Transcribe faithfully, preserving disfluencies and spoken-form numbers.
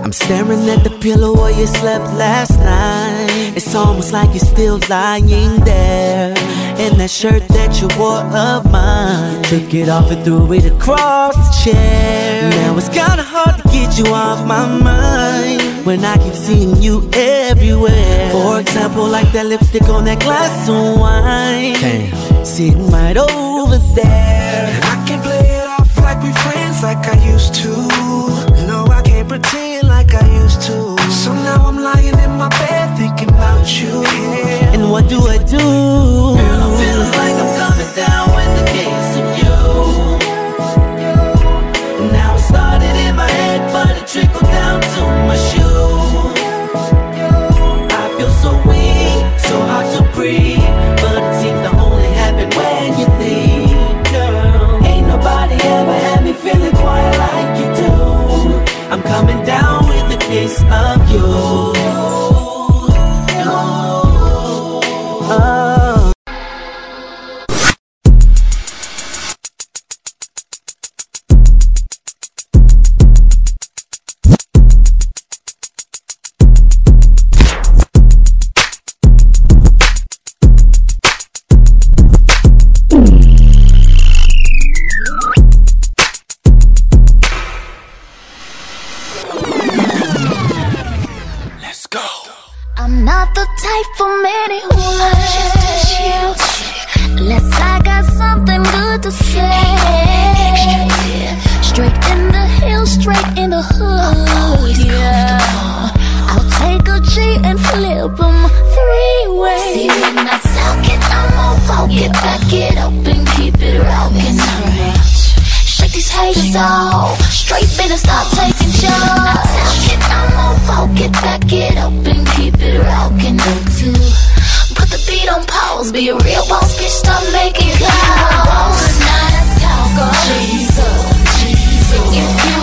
I'm staring at the pillow where you slept last night. It's almost like you're still lying there. And that shirt that you wore of mine, took it off and threw it across the chair. Now it's kinda hard to get you off my mind when I keep seeing you everywhere. For example, like that lipstick on that glass of wine. Damn. Sitting right over there. And I can't play it off like we friends like I used to. No, I can't pretend like I used to. So now I'm lying in my bed thinking about you. Yeah. And what do I do? Girl, I'm feeling like I'm coming down with the case of you. Now it started in my head, but it trickled down to my shoes. I feel so weak, so hard to breathe, but it seems to only happen when you leave, girl. Ain't nobody ever had me feeling quiet like you do. I'm coming down with a case of you. Oh. I'm not the type for many who loves you, unless I got something good to say. Straight in the hills, straight in the hood, yeah. I'll take a G and flip them three ways. See, when I talk it, I'm gon' walk it, back it up and keep it rockin'. Shake these haters off, straight better stop taking shots. I'm gon' walk it, back it up and keep it rockin'. Two, put the beat on pause, be a real boss, bitch, stop making calls. Not a talker, Jesus, Jesus. If you